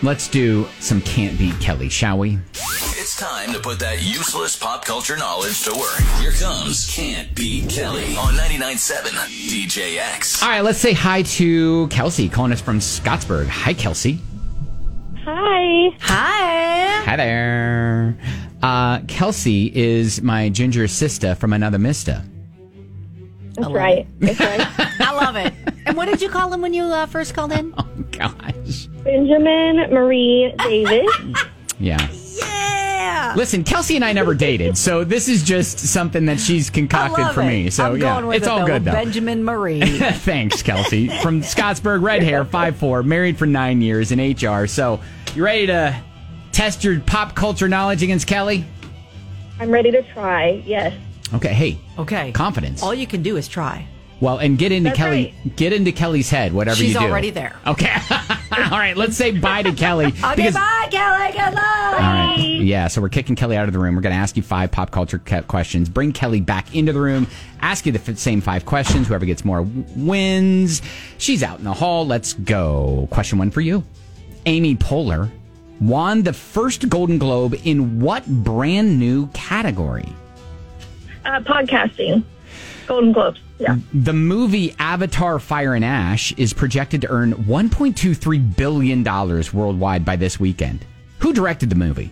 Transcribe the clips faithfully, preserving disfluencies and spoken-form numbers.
let's do some Can't Beat Kelly, shall we? It's time to put that useless pop culture knowledge to work. Here comes Can't Beat Kelly on ninety-nine point seven D J X. All right, let's say hi to Kelsey, calling us from Scottsburg. Hi, Kelsey. Hi. Hi. Hi there. Uh, Kelsey is my ginger sister from another mister. That's right. That's right. I love it. And what did you call him when you uh, first called in? Oh, gosh. Benjamin Marie Davis. Yeah. Yeah. Listen, Kelsey and I never dated, so this is just something that she's concocted for it. me. So I'm yeah, going with it's it, all though. good though. Benjamin Marie. Thanks, Kelsey. From Scottsburg, red hair, five foot four, married for nine years in H R. So you ready to test your pop culture knowledge against Kelly? I'm ready to try. Yes. Okay, hey. Okay. Confidence. All you can do is try. Well, and get into That's Kelly. right. Get into Kelly's head. Whatever She's you do. already there. Okay. All right. Let's say bye to Kelly. Okay, because- bye, Kelly. Good luck. All right. Yeah, so we're kicking Kelly out of the room. We're going to ask you five pop culture questions. Bring Kelly back into the room. Ask you the f- same five questions. Whoever gets more w- wins. She's out in the hall. Let's go. Question one for you. Amy Poehler won the first Golden Globe in what brand new category? Uh, podcasting. Golden Globes. Yeah. The movie Avatar: Fire and Ash is projected to earn one point two three billion dollars worldwide by this weekend. Who directed the movie?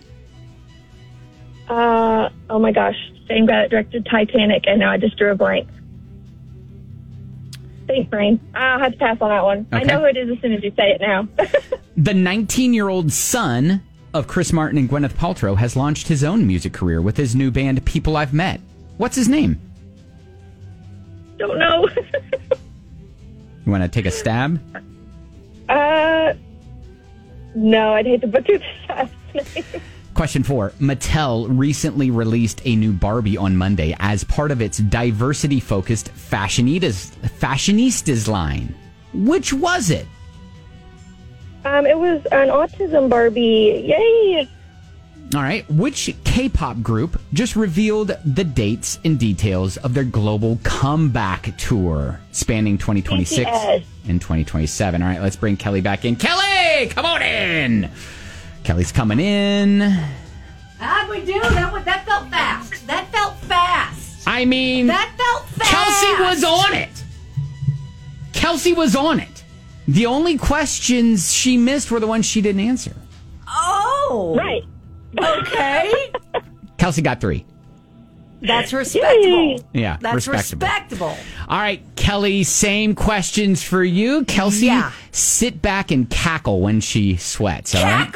Uh, oh my gosh. Same guy that directed Titanic, and now I just drew a blank. Think brain. I'll have to pass on that one. I Okay. know who it is as soon as you say it now. The nineteen-year-old son of Chris Martin and Gwyneth Paltrow has launched his own music career with his new band, People I've Met. What's his name? Don't know. You want to take a stab? uh, no, I'd hate to butcher this last name. Question four. Mattel recently released a new Barbie on Monday as part of its diversity-focused Fashionistas, Fashionistas line. Which was it? Um, it was an autism Barbie. Yay! All right. Which K-pop group just revealed the dates and details of their global comeback tour spanning twenty twenty-six B T S. and twenty twenty-seven? All right, let's bring Kelly back in. Kelly, come on in. Kelly's coming in. How'd we do? That, that felt fast. That felt fast. I mean, That felt fast. Kelsey was on it. Kelsey was on it. The only questions she missed were the ones she didn't answer. Oh. Right. Okay. Kelsey got three. That's respectable. Yeah, That's respectable. respectable. All right, Kelly, same questions for you. Kelsey, Yeah. sit back and cackle when she sweats, all right?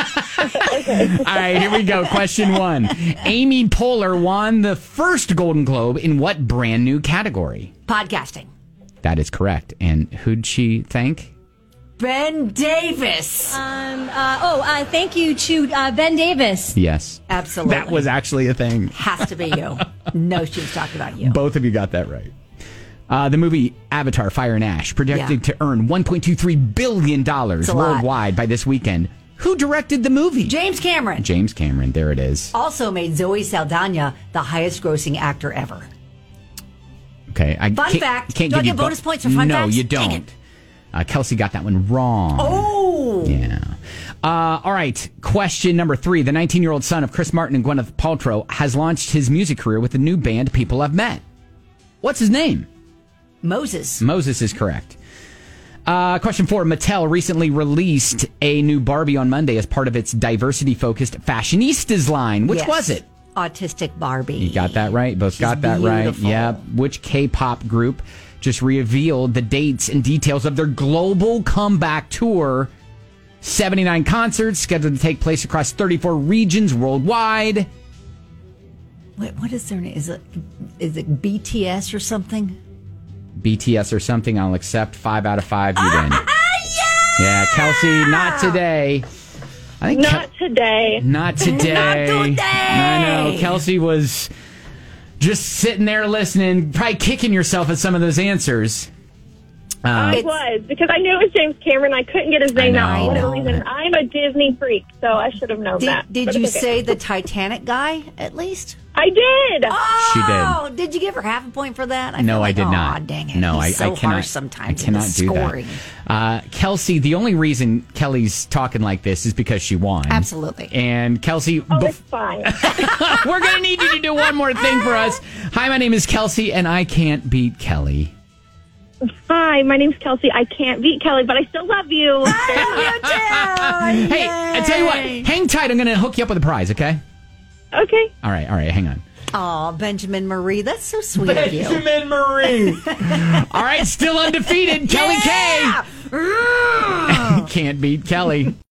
Cackle. All right, here we go. Question one. Amy Poehler won the first Golden Globe in what brand new category? Podcasting. That is correct. And who'd she thank? Ben Davis. Um, uh, oh, uh, thank you to uh, Ben Davis. Yes. Absolutely. That was actually a thing. Has to be you. No, she was talking about you. Both of you got that right. Uh, the movie Avatar: Fire and Ash projected Yeah. to earn one point two three billion dollars It's a lot. worldwide by this weekend. Who directed the movie? James Cameron. James Cameron. There it is. Also made Zoe Saldana the highest grossing actor ever. Okay. I Fun can't, fact. Can't Do I give get you bo- bonus points for fun no, facts? you Dang don't. it. Uh, Kelsey got that one wrong. Oh. Yeah. Uh, all right. Question number three. The nineteen-year-old son of Chris Martin and Gwyneth Paltrow has launched his music career with the new band People I've Met. What's his name? Moses. Moses is correct. Uh, question four. Mattel recently released a new Barbie on Monday as part of its diversity-focused Fashionistas line. Which Yes. was it? Autistic Barbie. You got that right. Both She's got that right. beautiful. Yep. Which K-pop group just revealed the dates and details of their global comeback tour? seventy-nine concerts scheduled to take place across thirty-four regions worldwide. Wait, what is their name? Is it is it B T S or something? B T S or something. I'll accept. Five out of five. You win. Ah, yeah! Yeah, Kelsey, not today. I think Not Kel- today. Not today. Not today. I know. Kelsey was just sitting there listening, probably kicking yourself at some of those answers. I It's- was, because I knew it was James Cameron. I couldn't get his name out know. for whatever I know. reason. I'm a Disney freak, so I should have known Did, that. did But you it's okay. say the Titanic guy at least? I did. She did. Oh, did you give her half a point for that? I No, feel like, I did aw, not. Dang it. No, He's I, so I cannot. harsh sometimes I cannot in the do scoring. that. Uh, Kelsey, the only reason Kelly's talking like this is because she won. Absolutely. And Kelsey, Oh, bef- it's fine. we're going to need you to do one more thing for us. Hi, my name is Kelsey, and I can't beat Kelly. Hi, my name's Kelsey. I can't beat Kelly, but I still love you. Hey, I tell you what, hang tight. I'm going to hook you up with a prize, okay? Okay. All right, all right, hang on. Oh, Benjamin Marie, that's so sweet of you. Benjamin Marie. All right, still undefeated. Kelly Yeah! K. Can't beat Kelly.